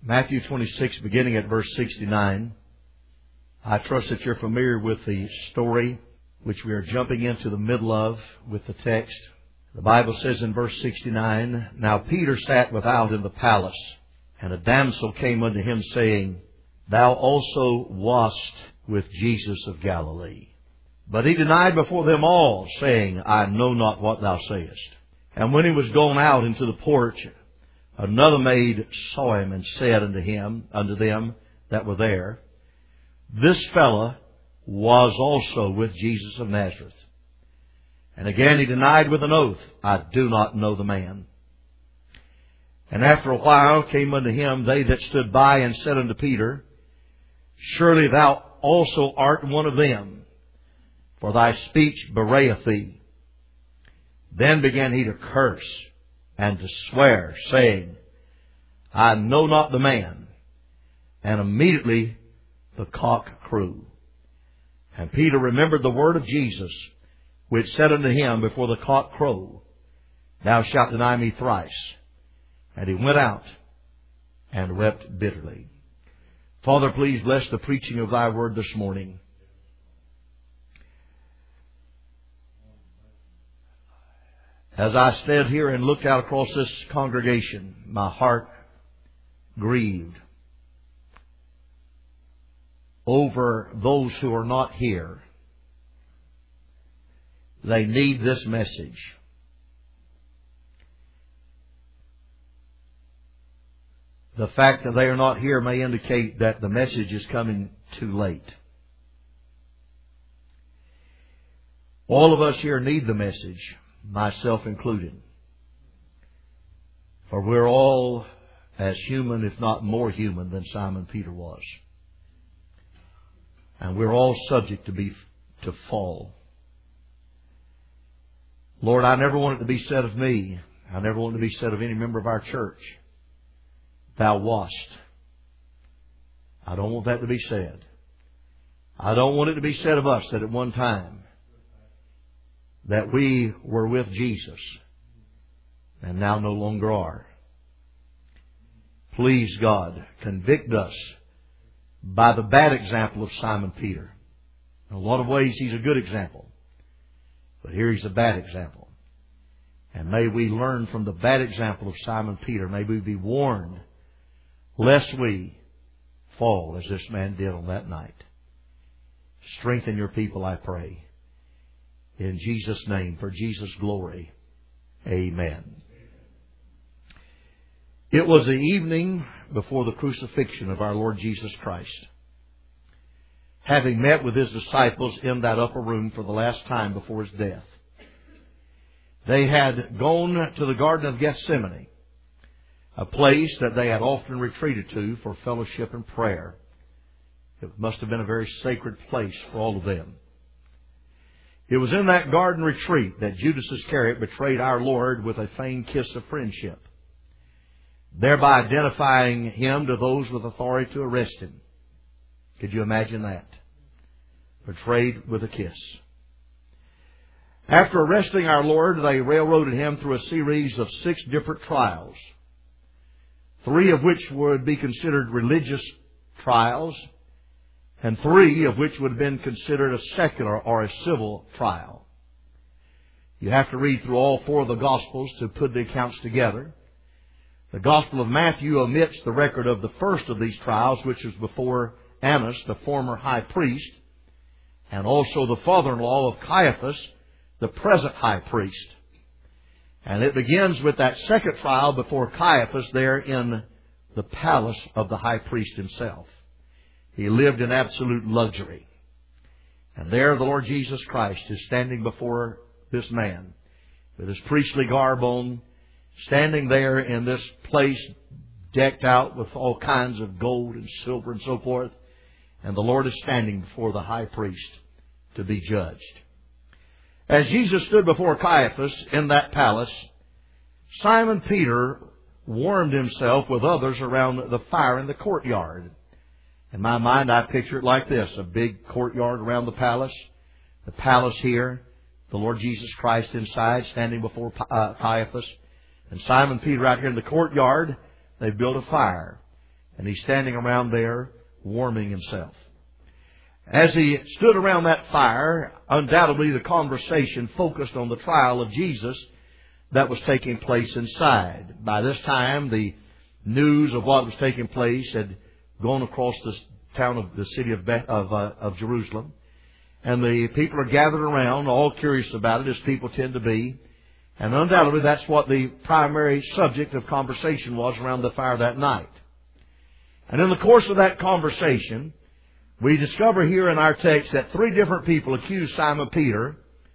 Matthew 26, beginning at verse 69. I trust that you're familiar with the story which we are jumping into the middle of with the text. The Bible says in verse 69, Now Peter sat without in the palace, and a damsel came unto him, saying, Thou also wast with Jesus of Galilee. But he denied before them all, saying, I know not what thou sayest. And when he was gone out into the porch, another maid saw him, and said unto them that were there, This fellow was also with Jesus of Nazareth. And again he denied with an oath, I do not know the man. And after a while came unto him they that stood by, and said unto Peter, Surely thou also art one of them, for thy speech bewrayeth thee. Then began he to curse and to swear, saying, I know not the man. And immediately the cock crew. And Peter remembered the word of Jesus, which said unto him before the cock crow, Thou shalt deny me thrice. And he went out and wept bitterly. Father, please bless the preaching of thy word this morning. As I stood here and looked out across this congregation, my heart grieved over those who are not here. They need this message. The fact that they are not here may indicate that the message is coming too late. All of us here need the message, myself included. For we're all as human, if not more human, than Simon Peter was. And we're all subject to fall. Lord, I never want it to be said of me. I never want it to be said of any member of our church, Thou wast. I don't want that to be said. I don't want it to be said of us that at one time that we were with Jesus and now no longer are. Please, God, convict us by the bad example of Simon Peter. In a lot of ways, he's a good example. But here he's a bad example. And may we learn from the bad example of Simon Peter. May we be warned lest we fall as this man did on that night. Strengthen your people, I pray. In Jesus' name, for Jesus' glory. Amen. It was the evening before the crucifixion of our Lord Jesus Christ. Having met with His disciples in that upper room for the last time before His death, they had gone to the Garden of Gethsemane, a place that they had often retreated to for fellowship and prayer. It must have been a very sacred place for all of them. It was in that garden retreat that Judas Iscariot betrayed our Lord with a feigned kiss of friendship, thereby identifying Him to those with authority to arrest Him. Could you imagine that? Betrayed with a kiss. After arresting our Lord, they railroaded Him through a series of 6 different trials, 3 of which would be considered religious trials, and 3 of which would have been considered a secular or a civil trial. You have to read through all 4 of the Gospels to put the accounts together. The Gospel of Matthew omits the record of the first of these trials, which was before Annas, the former high priest, and also the father-in-law of Caiaphas, the present high priest. And it begins with that second trial before Caiaphas there in the palace of the high priest himself. He lived in absolute luxury. And there the Lord Jesus Christ is standing before this man with his priestly garb on, standing there in this place decked out with all kinds of gold and silver and so forth. And the Lord is standing before the high priest to be judged. As Jesus stood before Caiaphas in that palace, Simon Peter warmed himself with others around the fire in the courtyard. In my mind, I picture it like this: a big courtyard around the palace here, the Lord Jesus Christ inside, standing before Caiaphas, and Simon Peter out here in the courtyard. They've built a fire, and he's standing around there warming himself. As he stood around that fire, undoubtedly the conversation focused on the trial of Jesus that was taking place inside. By this time, the news of what was taking place had gone across the city of Jerusalem. And the people are gathered around, all curious about it, as people tend to be. And undoubtedly that's what the primary subject of conversation was around the fire that night. And in the course of that conversation, we discover here in our text that three different people accuse Simon Peter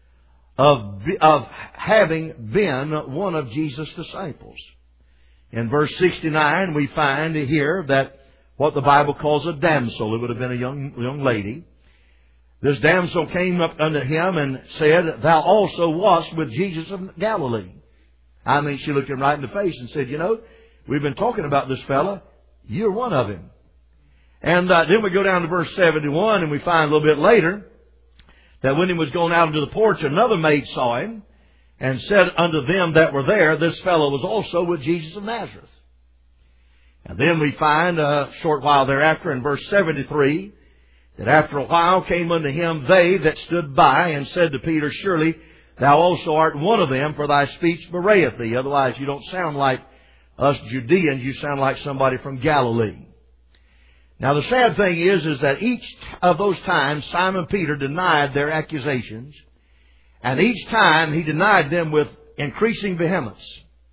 of having been one of Jesus' disciples. In verse 69, we find here that what the Bible calls a damsel, it would have been a young lady. This damsel came up unto him and said, "Thou also wast with Jesus of Galilee." I mean, she looked him right in the face and said, "You know, we've been talking about this fella. You're one of him." And then we go down to verse 71 and we find a little bit later that when he was going out into the porch, another maid saw him and said unto them that were there, "This fellow was also with Jesus of Nazareth." And then we find a short while thereafter in verse 73 that after a while came unto him they that stood by and said to Peter, "Surely thou also art one of them, for thy speech bewrayeth thee." Otherwise you don't sound like us Judeans, you sound like somebody from Galilee. Now the sad thing is that each of those times Simon Peter denied their accusations, and each time he denied them with increasing vehemence.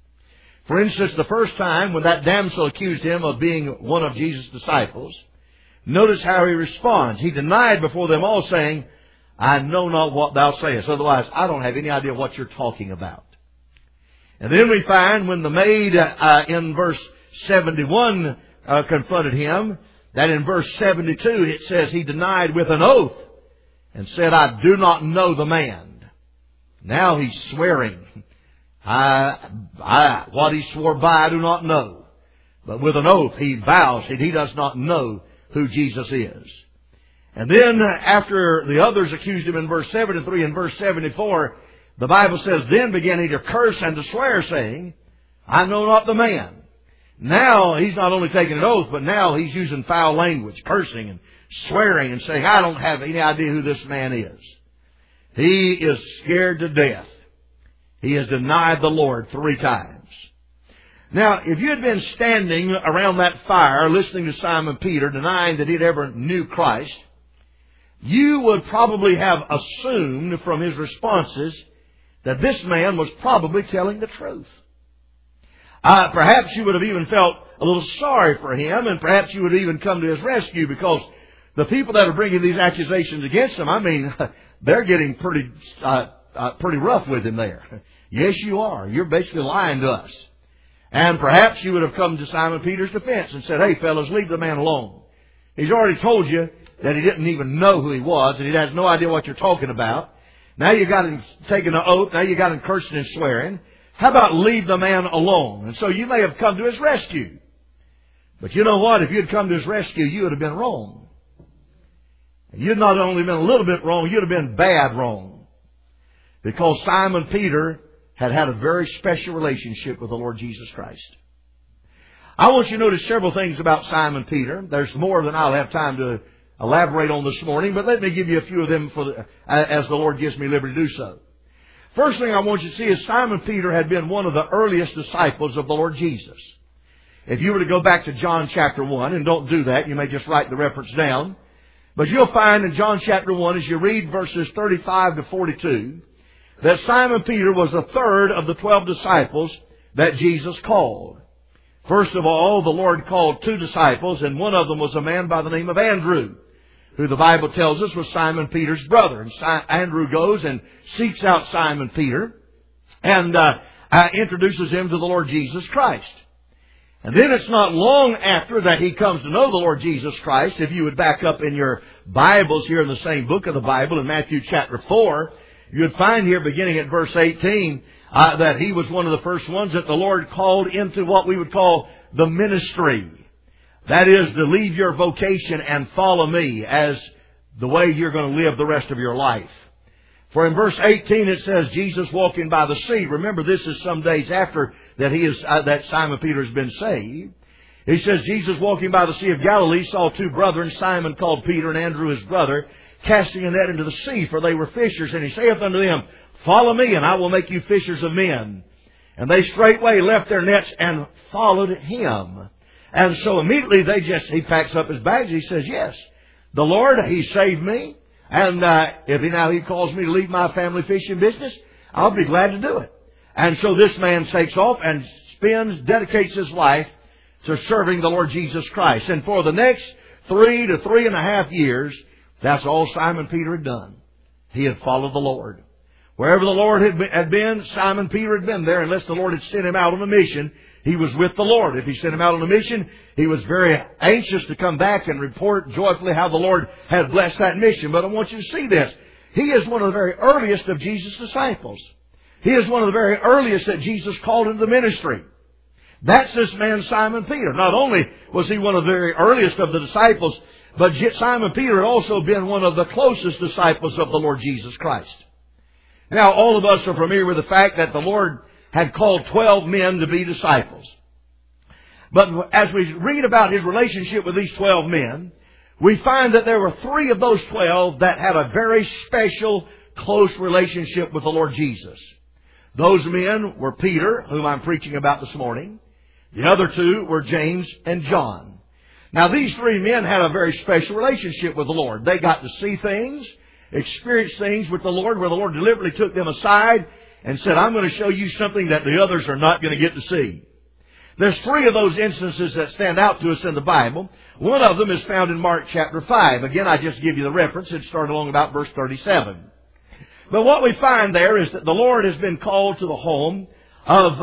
For instance, the first time when that damsel accused him of being one of Jesus' disciples, notice how he responds. He denied before them all, saying, "I know not what thou sayest." Otherwise, I don't have any idea what you're talking about. And then we find when the maid in verse 71 confronted him, that in verse 72 it says he denied with an oath and said, "I do not know the man." Now he's swearing. What he swore by I do not know. But with an oath he vows that he does not know who Jesus is. And then after the others accused him in verse 73 and verse 74, the Bible says, "Then began he to curse and to swear, saying, I know not the man." Now he's not only taking an oath, but now he's using foul language, cursing and swearing and saying, "I don't have any idea who this man is." He is scared to death. He has denied the Lord 3 times. Now, if you had been standing around that fire listening to Simon Peter denying that he'd ever knew Christ, you would probably have assumed from his responses that this man was probably telling the truth. Perhaps you would have even felt a little sorry for him, and perhaps you would even come to his rescue, because the people that are bringing these accusations against him, I mean, they're getting pretty rough with him there. Yes, you are. You're basically lying to us. And perhaps you would have come to Simon Peter's defense and said, "Hey, fellas, leave the man alone. He's already told you that he didn't even know who he was, and he has no idea what you're talking about. Now you got him taking an oath. Now you got him cursing and swearing. How about leave the man alone?" And so you may have come to his rescue. But you know what? If you'd come to his rescue, you would have been wrong. You'd not only been a little bit wrong, you'd have been bad wrong. Because Simon Peter had a very special relationship with the Lord Jesus Christ. I want you to notice several things about Simon Peter. There's more than I'll have time to elaborate on this morning, but let me give you a few of them as the Lord gives me liberty to do so. First thing I want you to see is Simon Peter had been one of the earliest disciples of the Lord Jesus. If you were to go back to John chapter 1, and don't do that, you may just write the reference down, but you'll find in John chapter 1, as you read verses 35 to 42, that Simon Peter was the third of the 12 disciples that Jesus called. First of all, the Lord called 2 disciples, and one of them was a man by the name of Andrew, who the Bible tells us was Simon Peter's brother. And Andrew goes and seeks out Simon Peter and introduces him to the Lord Jesus Christ. And then it's not long after that he comes to know the Lord Jesus Christ. If you would back up in your Bibles here in the same book of the Bible, in Matthew chapter 4, you would find here beginning at verse 18 that he was one of the first ones that the Lord called into what we would call the ministry. That is, to leave your vocation and follow me as the way you're going to live the rest of your life. For in verse 18 it says, Jesus walking by the sea. Remember, this is some days after that that Simon Peter has been saved. He says, Jesus walking by the Sea of Galilee saw two brethren, Simon called Peter and Andrew his brother, casting a net into the sea, for they were fishers. And he saith unto them, Follow me, and I will make you fishers of men. And they straightway left their nets and followed him. And so immediately he packs up his bags. He says, yes, the Lord, He saved me. And if He calls me to leave my family fishing business, I'll be glad to do it. And so this man takes off and dedicates his life to serving the Lord Jesus Christ. And for the next 3 to 3.5 years, that's all Simon Peter had done. He had followed the Lord. Wherever the Lord had been, Simon Peter had been there. Unless the Lord had sent him out on a mission, he was with the Lord. If He sent him out on a mission, he was very anxious to come back and report joyfully how the Lord had blessed that mission. But I want you to see this. He is one of the very earliest of Jesus' disciples. He is one of the very earliest that Jesus called into the ministry. That's this man Simon Peter. Not only was he one of the very earliest of the disciples, but Simon Peter had also been one of the closest disciples of the Lord Jesus Christ. Now, all of us are familiar with the fact that the Lord had called 12 men to be disciples. But as we read about His relationship with these 12 men, we find that there were 3 of those 12 that had a very special, close relationship with the Lord Jesus. Those men were Peter, whom I'm preaching about this morning. The other 2 were James and John. Now, these 3 men had a very special relationship with the Lord. They got to see things, experience things with the Lord, where the Lord deliberately took them aside and said, I'm going to show you something that the others are not going to get to see. There's 3 of those instances that stand out to us in the Bible. One of them is found in Mark chapter 5. Again, I just give you the reference. It started along about verse 37. But what we find there is that the Lord has been called to the home of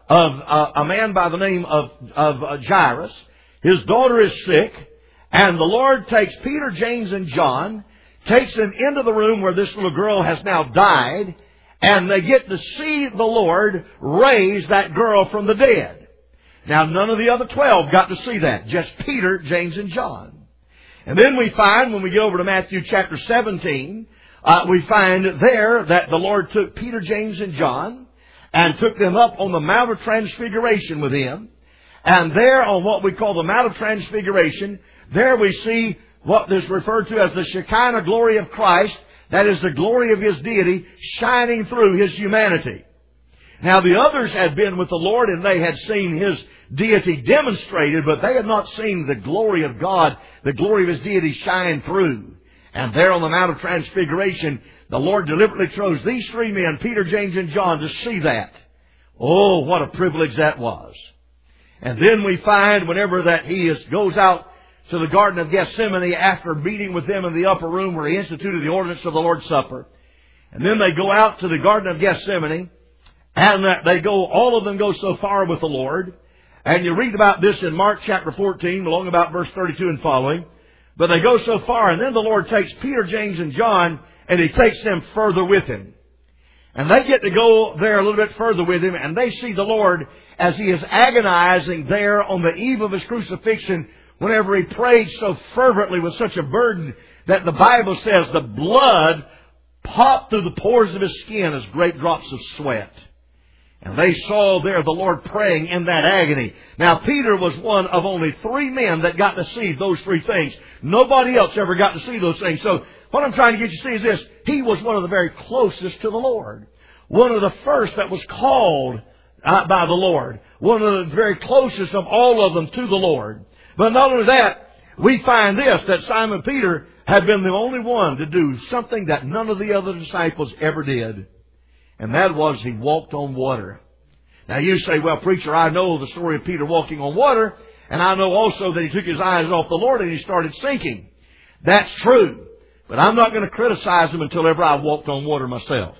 a man by the name of Jairus. His daughter is sick, and the Lord takes Peter, James, and John, takes them into the room where this little girl has now died, and they get to see the Lord raise that girl from the dead. Now, none of the other 12 got to see that. Just Peter, James, and John. And then we find, when we get over to Matthew chapter 17, we find there that the Lord took Peter, James, and John and took them up on the Mount of Transfiguration with Him. And there on what we call the Mount of Transfiguration, there we see what is referred to as the Shekinah glory of Christ. That is the glory of His deity shining through His humanity. Now, the others had been with the Lord and they had seen His deity demonstrated, but they had not seen the glory of God, the glory of His deity shine through. And there on the Mount of Transfiguration, the Lord deliberately chose these 3 men, Peter, James, and John, to see that. Oh, what a privilege that was. And then we find whenever that He goes out to the Garden of Gethsemane after meeting with them in the upper room where He instituted the ordinance of the Lord's Supper. And then they go out to the Garden of Gethsemane, and all of them go so far with the Lord. And you read about this in Mark chapter 14, along about verse 32 and following. But they go so far, and then the Lord takes Peter, James, and John, and He takes them further with Him. And they get to go there a little bit further with Him, and they see the Lord as He is agonizing there on the eve of His crucifixion, whenever He prayed so fervently with such a burden that the Bible says the blood popped through the pores of His skin as great drops of sweat. And they saw there the Lord praying in that agony. Now, Peter was one of only 3 men that got to see those 3 things. Nobody else ever got to see those things. So what I'm trying to get you to see is this. He was one of the very closest to the Lord. One of the first that was called by the Lord. One of the very closest of all of them to the Lord. But not only that, we find this, that Simon Peter had been the only one to do something that none of the other disciples ever did. And that was he walked on water. Now you say, well, preacher, I know the story of Peter walking on water, and I know also that he took his eyes off the Lord and he started sinking. That's true. But I'm not going to criticize him until ever I walked on water myself.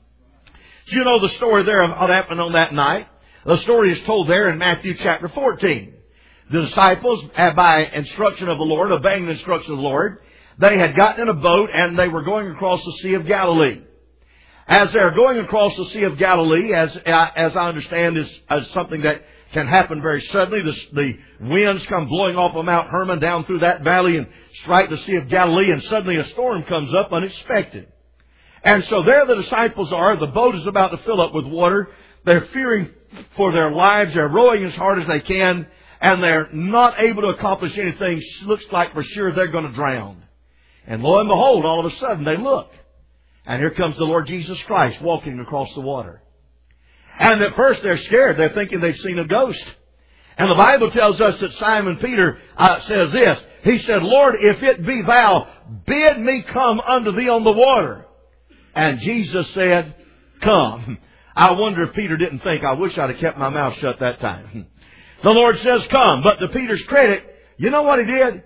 Do you know the story there of what happened on that night? The story is told there in Matthew chapter 14. The disciples, by instruction of the Lord, obeying the instruction of the Lord, they had gotten in a boat and they were going across the Sea of Galilee. As they're going across the Sea of Galilee, as I understand is something that can happen very suddenly, the winds come blowing off of Mount Hermon down through that valley and strike the Sea of Galilee, and suddenly a storm comes up unexpected. And so there the disciples are. The boat is about to fill up with water. They're fearing for their lives. They're rowing as hard as they can. and they're not able to accomplish anything. Looks like for sure they're going to drown. And lo and behold, all of a sudden they look. And here comes the Lord Jesus Christ walking across the water. And at first they're scared. They're thinking they've seen a ghost. And the Bible tells us that Simon Peter says this. He said, Lord, if it be thou, bid me come unto thee on the water. And Jesus said, come. I wonder if Peter didn't think, I wish I'd have kept my mouth shut that time. The Lord says, come. But to Peter's credit, you know what he did?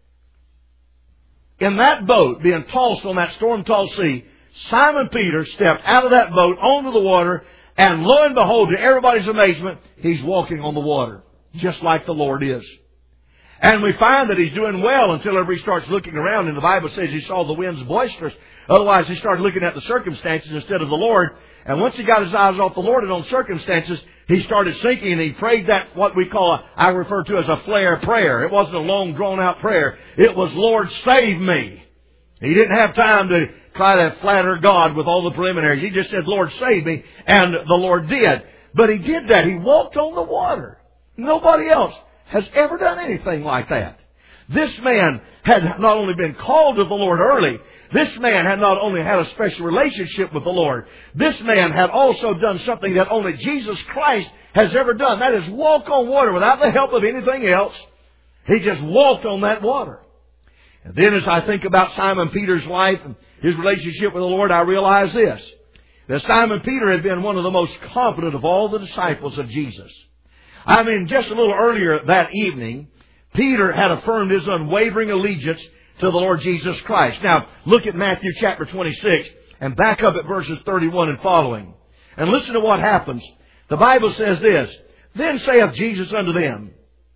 In that boat, being tossed on that storm-tossed sea, Simon Peter stepped out of that boat onto the water, and lo and behold, to everybody's amazement, he's walking on the water, just like the Lord is. And we find that he's doing well until everybody starts looking around, and the Bible says he saw the winds boisterous. Otherwise, he started looking at the circumstances instead of the Lord. And once he got his eyes off the Lord and on circumstances, he started sinking, and he prayed that what we call, I refer to as a flare prayer. It wasn't a long, drawn-out prayer. It was, Lord, save me. He didn't have time to try to flatter God with all the preliminaries. He just said, Lord, save me. And the Lord did. But he did that. He walked on the water. Nobody else has ever done anything like that. This man had not only been called to the Lord early, this man had not only had a special relationship with the Lord, this man had also done something that only Jesus Christ has ever done. That is walk on water without the help of anything else. He just walked on that water. And then as I think about Simon Peter's life and his relationship with the Lord, I realize this, that Simon Peter had been one of the most confident of all the disciples of Jesus. I mean, just a little earlier that evening, Peter had affirmed his unwavering allegiance to the Lord Jesus Christ. Now, look at Matthew chapter 26 and back up at verses 31 and following. And listen to what happens. The Bible says this, Then saith Jesus unto them,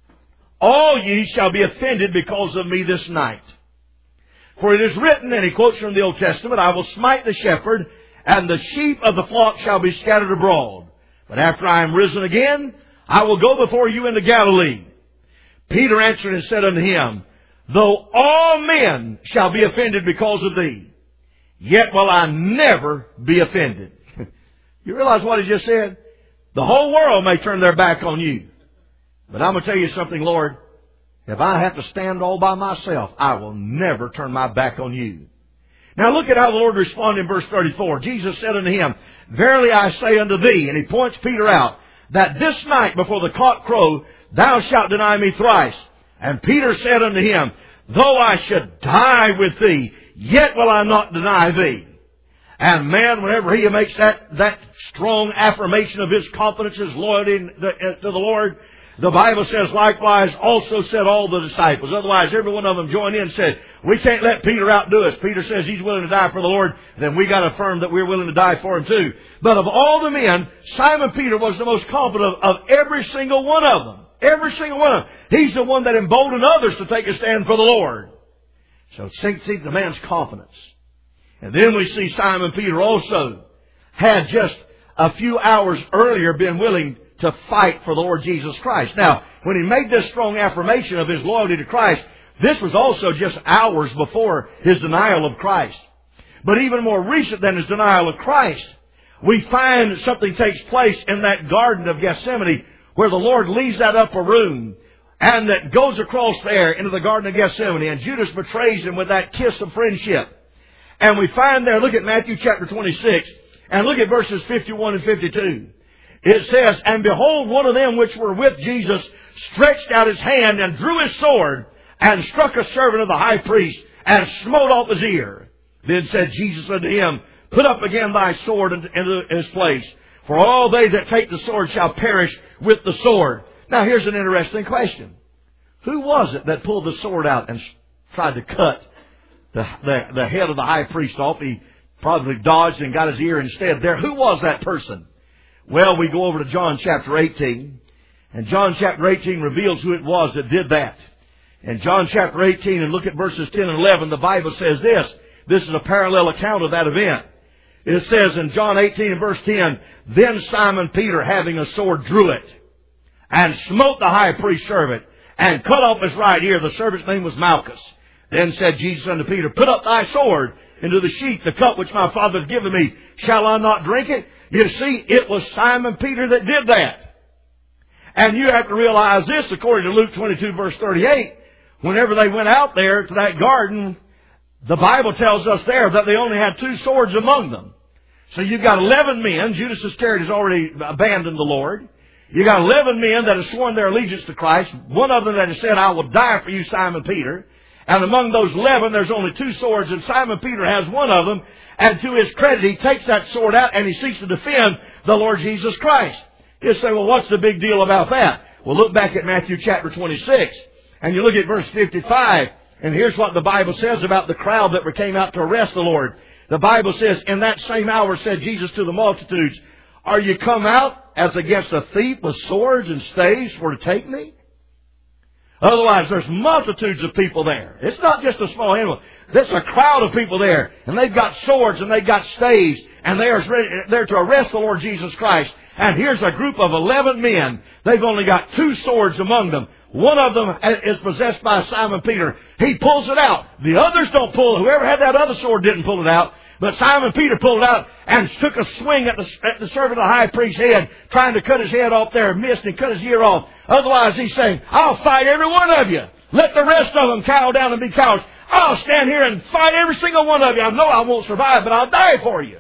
All ye shall be offended because of me this night. For it is written, and he quotes from the Old Testament, I will smite the shepherd, and the sheep of the flock shall be scattered abroad. But after I am risen again, I will go before you into Galilee. Peter answered and said unto him, Though all men shall be offended because of thee, yet will I never be offended. You realize what he just said? The whole world may turn their back on you. But I'm going to tell you something, Lord. If I have to stand all by myself, I will never turn my back on you. Now look at how the Lord responded in verse 34. Jesus said unto him, Verily I say unto thee, and he points Peter out, that this night before the cock crow, thou shalt deny me thrice. And Peter said unto him, Though I should die with thee, yet will I not deny thee. And man, whenever he makes that strong affirmation of his confidence, his loyalty to the Lord, the Bible says likewise also said all the disciples. Otherwise, every one of them joined in and said, we can't let Peter outdo us. Peter says he's willing to die for the Lord. Then we got to affirm that we're willing to die for him too. But of all the men, Simon Peter was the most confident of every single one of them. Every single one of them. He's the one that emboldened others to take a stand for the Lord. So see the man's confidence. And then we see Simon Peter also had just a few hours earlier been willing to fight for the Lord Jesus Christ. Now, when he made this strong affirmation of his loyalty to Christ, this was also just hours before his denial of Christ. But even more recent than his denial of Christ, we find that something takes place in that Garden of Gethsemane where the Lord leaves that upper room and that goes across there into the Garden of Gethsemane, and Judas betrays him with that kiss of friendship. And we find there, look at Matthew chapter 26, and look at verses 51 and 52. It says, And behold, one of them which were with Jesus stretched out his hand and drew his sword and struck a servant of the high priest and smote off his ear. Then said Jesus unto him, Put up again thy sword into his place, for all they that take the sword shall perish with the sword. Now here's an interesting question. Who was it that pulled the sword out and tried to cut the head of the high priest off? He probably dodged and got his ear instead there. Who was that person? Well, we go over to John chapter 18. And John chapter 18 reveals who it was that did that. In John chapter 18, and look at verses 10 and 11, the Bible says this. This is a parallel account of that event. It says in John 18 and verse 10, Then Simon Peter, having a sword, drew it, and smote the high priest's servant, and cut off his right ear. The servant's name was Malchus. Then said Jesus unto Peter, Put up thy sword into the sheath, the cup which my Father hath given me. Shall I not drink it? You see, it was Simon Peter that did that. And you have to realize this, according to Luke 22, verse 38, whenever they went out there to that garden, the Bible tells us there that they only had 2 swords among them. So you've got 11 men. Judas Iscariot has already abandoned the Lord. You've got 11 men that have sworn their allegiance to Christ. One of them that has said, I will die for you, Simon Peter. And among those 11, there's only 2 swords, and Simon Peter has one of them. And to his credit, he takes that sword out and he seeks to defend the Lord Jesus Christ. You say, well, what's the big deal about that? Well, look back at Matthew chapter 26, and you look at verse 55, and here's what the Bible says about the crowd that came out to arrest the Lord. The Bible says, in that same hour said Jesus to the multitudes, are you come out as against a thief with swords and staves for to take me? Otherwise, there's multitudes of people there. It's not just a small animal. There's a crowd of people there, and they've got swords and they've got staves, and they are there to arrest the Lord Jesus Christ. And here's a group of 11 men. They've only got 2 swords among them. One of them is possessed by Simon Peter. He pulls it out. The others don't pull it. Whoever had that other sword didn't pull it out. But Simon Peter pulled it out and took a swing at the servant of the high priest's head, trying to cut his head off there, missed and cut his ear off. Otherwise, he's saying, I'll fight every one of you. Let the rest of them cow down and be cowards. I'll stand here and fight every single one of you. I know I won't survive, but I'll die for you.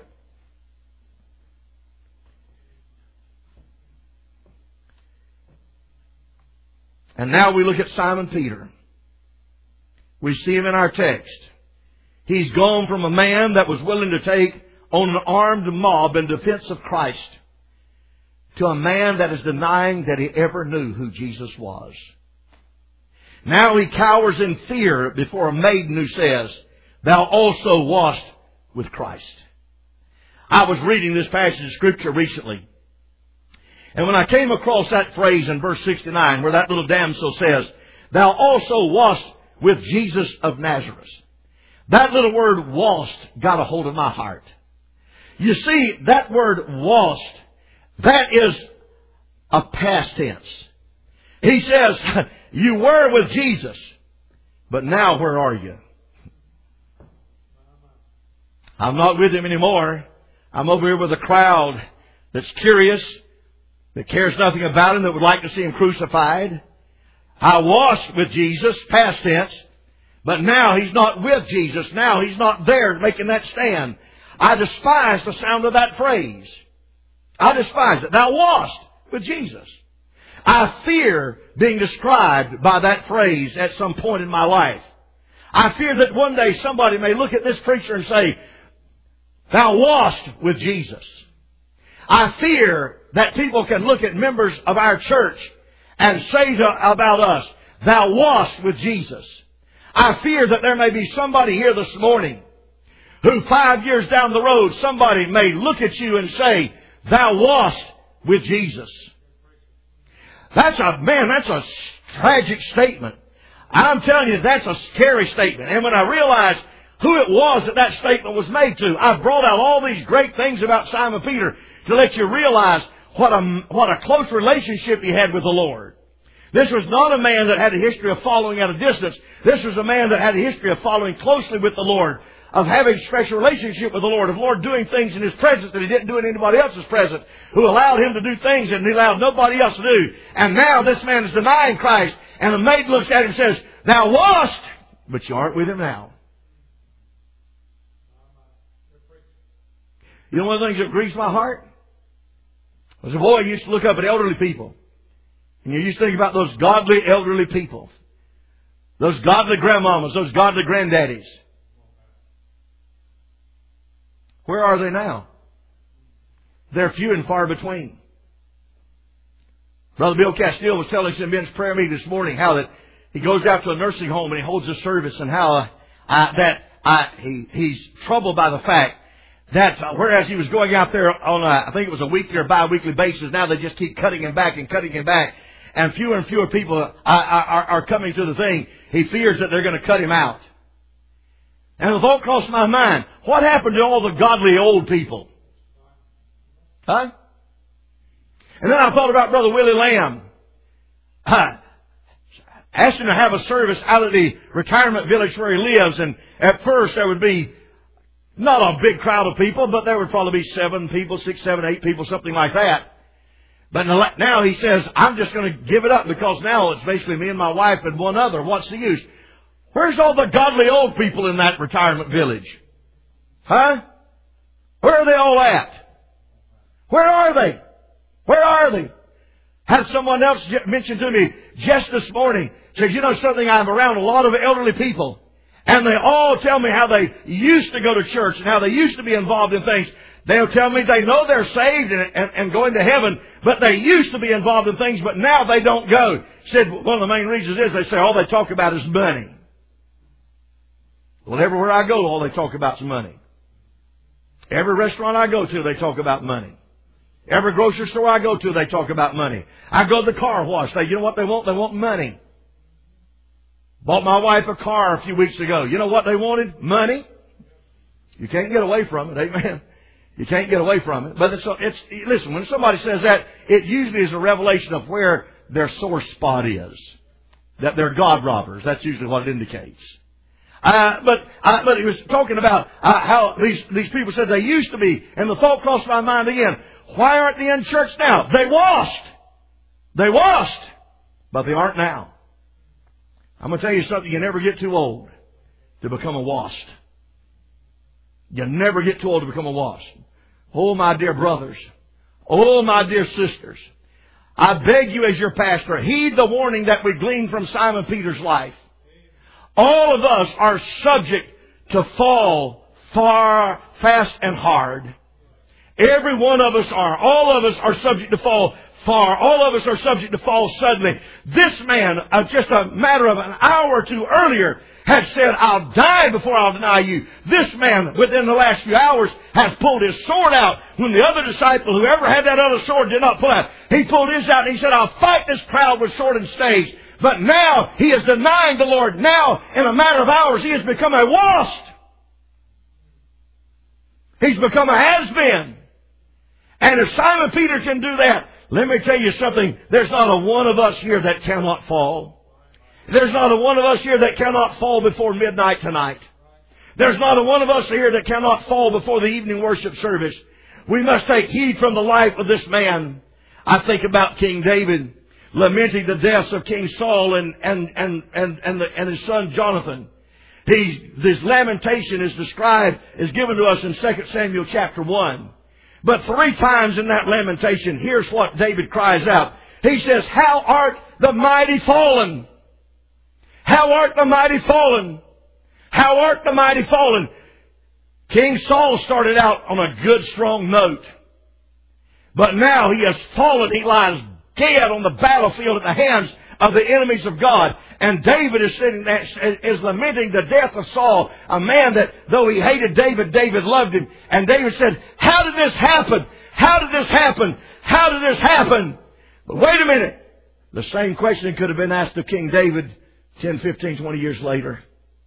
And now we look at Simon Peter. We see him in our text. He's gone from a man that was willing to take on an armed mob in defense of Christ to a man that is denying that he ever knew who Jesus was. Now he cowers in fear before a maiden who says, thou also wast with Christ. I was reading this passage of Scripture recently. And when I came across that phrase in verse 69, where that little damsel says, thou also wast with Jesus of Nazareth. That little word wast got a hold of my heart. You see, that word wast, that is a past tense. He says, you were with Jesus, but now where are you? I'm not with Him anymore. I'm over here with a crowd that's curious, that cares nothing about Him, that would like to see Him crucified. I was with Jesus, past tense, but now He's not with Jesus. Now He's not there making that stand. I despise the sound of that phrase. I despise it. Thou wast with Jesus. I fear being described by that phrase at some point in my life. I fear that one day somebody may look at this preacher and say, thou wast with Jesus. I fear that people can look at members of our church and say about us, thou wast with Jesus. I fear that there may be somebody here this morning who 5 years down the road, somebody may look at you and say, thou wast with Jesus. That's a tragic statement. I'm telling you, that's a scary statement. And when I realized who it was that statement was made to, I brought out all these great things about Simon Peter to let you realize what a close relationship he had with the Lord. This was not a man that had a history of following at a distance. This was a man that had a history of following closely with the Lord, of having a special relationship with the Lord, of Lord doing things in His presence that He didn't do in anybody else's presence, who allowed Him to do things that He allowed nobody else to do. And now this man is denying Christ, and the maid looks at him and says, thou wast, but you aren't with Him now. You know one of the things that grieves my heart? As a boy, I used to look up at elderly people. And you used to think about those godly elderly people. Those godly grandmamas, those godly granddaddies. Where are they now? They're few and far between. Brother Bill Castile was telling us in men's prayer meeting this morning how that he goes out to a nursing home and he holds a service, and how he's troubled by the fact that whereas he was going out there on I think it was a weekly or bi-weekly basis, now they just keep cutting him back and cutting him back. And fewer people are coming to the thing. He fears that they're going to cut him out. And the thought crossed my mind, what happened to all the godly old people? Huh? And then I thought about Brother Willie Lamb. Asked him to have a service out at the retirement village where he lives. And at first there would be not a big crowd of people, but there would probably be 7 people, 6, 7, 8 people, something like that. But now he says, I'm just going to give it up because now it's basically me and my wife and one other. What's the use? Where's all the godly old people in that retirement village? Huh? Where are they all at? Where are they? Where are they? Had someone else mention to me just this morning, says, you know something, I'm around a lot of elderly people, and they all tell me how they used to go to church and how they used to be involved in things. They'll tell me they know they're saved and going to heaven, but they used to be involved in things, but now they don't go. Said one of the main reasons is they say all they talk about is money. Well, everywhere I go, all they talk about is money. Every restaurant I go to, they talk about money. Every grocery store I go to, they talk about money. I go to the car wash. You know what they want? They want money. Bought my wife a car a few weeks ago. You know what they wanted? Money. You can't get away from it. Amen. You can't get away from it. But listen, when somebody says that, it usually is a revelation of where their sore spot is. That they're God robbers. That's usually what it indicates. But he was talking about how these people said they used to be, and the thought crossed my mind again. Why aren't they in church now? They washed. They washed. But they aren't now. I'm going to tell you something. You never get too old to become a washed. You never get too old to become a washed. Oh, my dear brothers. Oh, my dear sisters. I beg you as your pastor, heed the warning that we gleaned from Simon Peter's life. All of us are subject to fall far, fast, and hard. Every one of us are. All of us are subject to fall far. All of us are subject to fall suddenly. This man, just a matter of an hour or two earlier, had said, I'll die before I'll deny you. This man, within the last few hours, has pulled his sword out. When the other disciple, whoever had that other sword, did not pull out, he pulled his out and he said, I'll fight this crowd with sword and staves. But now he is denying the Lord. Now, in a matter of hours, he has become a washed. He's become a has-been. And if Simon Peter can do that, let me tell you something. There's not a one of us here that cannot fall. There's not a one of us here that cannot fall before midnight tonight. There's not a one of us here that cannot fall before the evening worship service. We must take heed from the life of this man. I think about King David lamenting the deaths of King Saul and his son Jonathan. His lamentation is described, is given to us in 2 Samuel chapter 1. But 3 times in that lamentation, here's what David cries out. He says, how art the mighty fallen? How art the mighty fallen? How art the mighty fallen? King Saul started out on a good, strong note. But now he has fallen. He lies dead on the battlefield at the hands of the enemies of God. And David is sitting there, is lamenting the death of Saul, a man that, though he hated David, David loved him. And David said, how did this happen? How did this happen? How did this happen? But wait a minute. The same question could have been asked of King David 10, 15, 20 years later.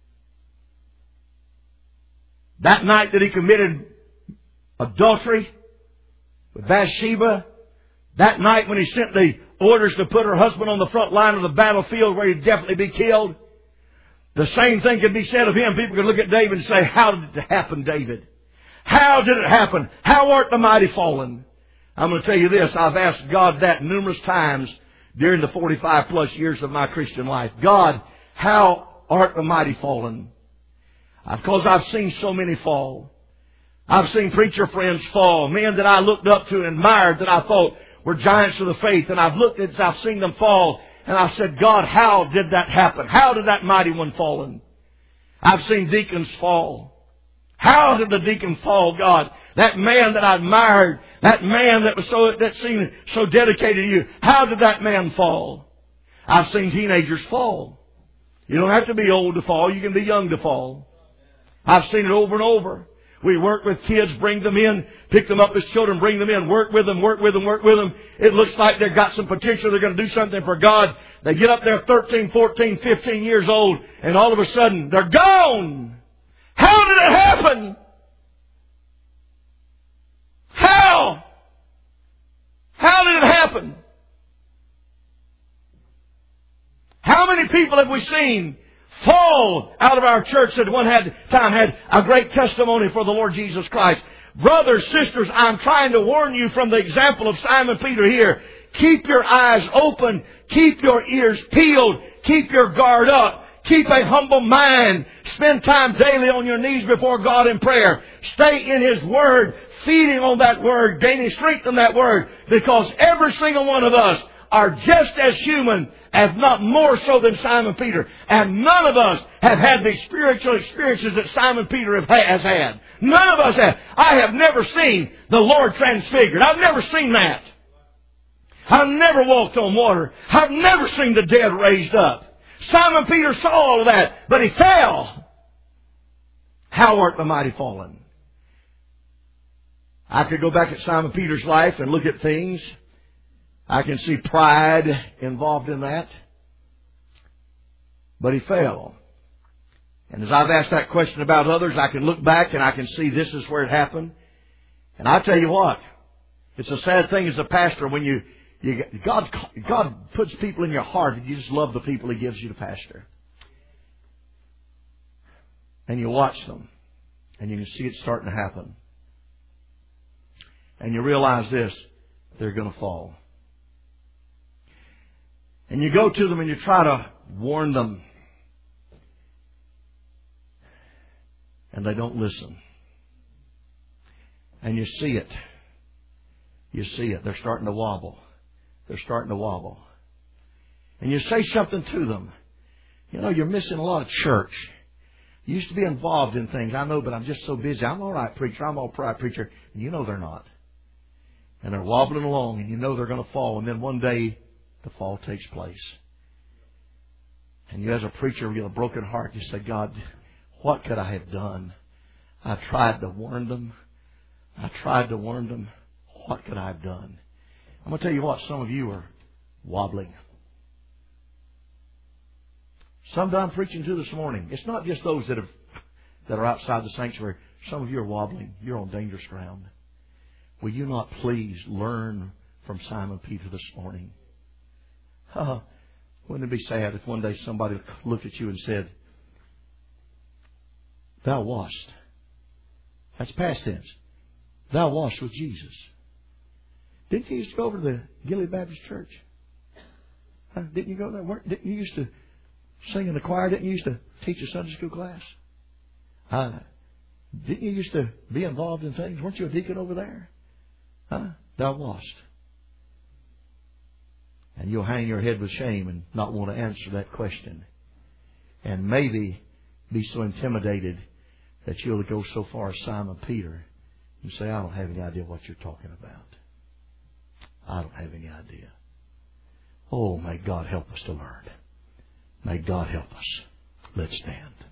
That night that he committed adultery with Bathsheba, that night when he sent the orders to put her husband on the front line of the battlefield where he'd definitely be killed, the same thing could be said of him. People could look at David and say, how did it happen, David? How did it happen? How art the mighty fallen? I'm going to tell you this. I've asked God that numerous times during the 45 plus years of my Christian life. God, how art the mighty fallen? Because I've seen so many fall. I've seen preacher friends fall. Men that I looked up to and admired that I thought were giants of the faith. And I've seen them fall. And I've said, God, how did that happen? How did that mighty one fallen? I've seen deacons fall. How did the deacon fall, God? That man that I admired, that man that seemed so dedicated to you, how did that man fall? I've seen teenagers fall. You don't have to be old to fall. You can be young to fall. I've seen it over and over. We work with kids, bring them in, pick them up as children, bring them in, work with them. It looks like they've got some potential. They're going to do something for God. They get up there 13, 14, 15 years old, and all of a sudden, they're gone. How did it happen? How? How did it happen? How many people have we seen fall out of our church that one time had a great testimony for the Lord Jesus Christ? Brothers, sisters, I'm trying to warn you from the example of Simon Peter here. Keep your eyes open. Keep your ears peeled. Keep your guard up. Keep a humble mind. Spend time daily on your knees before God in prayer. Stay in His Word, feeding on that Word, gaining strength from that Word. Because every single one of us are just as human, if not more so than Simon Peter. And none of us have had the spiritual experiences that Simon Peter has had. None of us have. I have never seen the Lord transfigured. I've never seen that. I've never walked on water. I've never seen the dead raised up. Simon Peter saw all of that, but he fell. How art the mighty fallen? I could go back at Simon Peter's life and look at things. I can see pride involved in that. But he fell. And as I've asked that question about others, I can look back and I can see this is where it happened. And I tell you what, it's a sad thing as a pastor when God puts people in your heart and you just love the people He gives you to pastor. And you watch them and you can see it starting to happen. And you realize this, they're going to fall. And you go to them and you try to warn them. And they don't listen. And you see it. You see it. They're starting to wobble. They're starting to wobble. And you say something to them. You know, you're missing a lot of church. You used to be involved in things. I know, but I'm just so busy. I'm all right, preacher. I'm all right, preacher. And you know they're not. And they're wobbling along and you know they're going to fall. And then one day, the fall takes place. And you as a preacher with a broken heart, you say, God, what could I have done? I tried to warn them. I tried to warn them. What could I have done? I'm going to tell you what, some of you are wobbling. Some that I'm preaching to this morning, it's not just those that are outside the sanctuary. Some of you are wobbling. You're on dangerous ground. Will you not please learn from Simon Peter this morning? Wouldn't it be sad if one day somebody looked at you and said, Thou wast. That's past tense. Thou wast with Jesus. Didn't you used to go over to the Gilead Baptist Church? Didn't you go there? Didn't you used to sing in the choir? Didn't you used to teach a Sunday school class? Didn't you used to be involved in things? Weren't you a deacon over there? Thou wast. And you'll hang your head with shame and not want to answer that question. And maybe be so intimidated that you'll go so far as Simon Peter and say, I don't have any idea what you're talking about. I don't have any idea. Oh, may God help us to learn. May God help us. Let's stand.